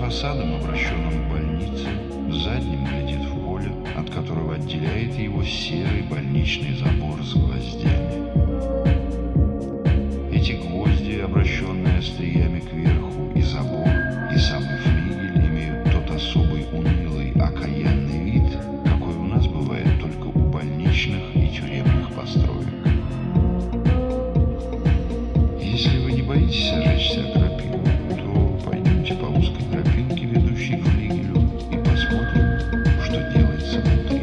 фасадом, обращенным к больнице, задним глядит в поле, от которого отделяет его серый больничный забор с гвоздями. Эти гвозди, обращенные остриями кверху, и забор, и самый флигель имеют тот особый унылый, окаянный вид, какой у нас бывает только у больничных и тюремных построек. Если вы не боитесь ожечься о крапиву, то пойдемте по узкой тропинке, ведущей к флигелю, и посмотрим, что делается внутри.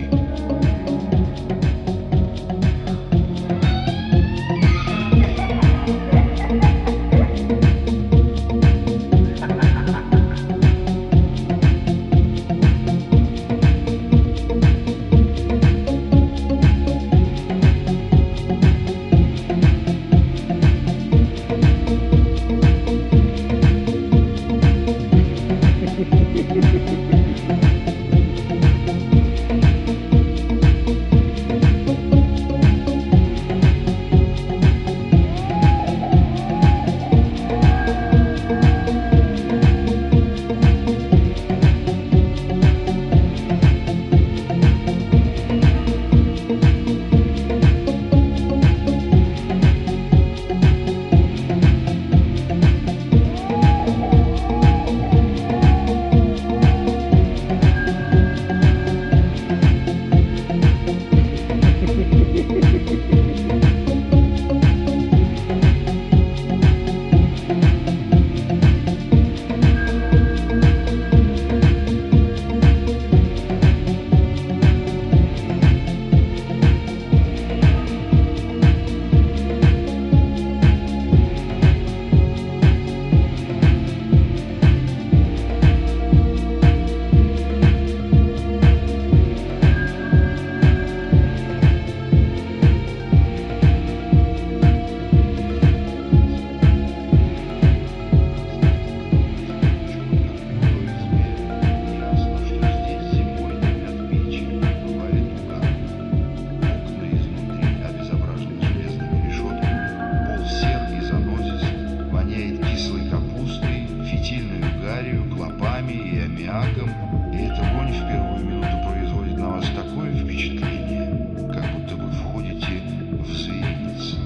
Клопами и аммиаком, и эта вонь в первую минуту производит на вас такое впечатление, как будто вы входите в зверинец.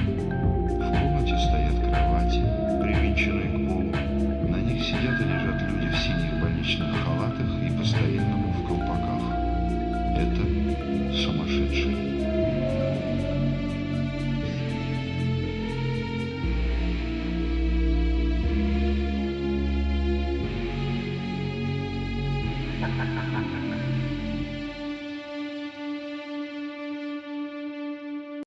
В комнате стоят кровати, привинченные к полу. На них сидят и лежат люди в синих больничных халатах и по-старинному в колпаках. Это сумасшедшие. Ha ha ha ha.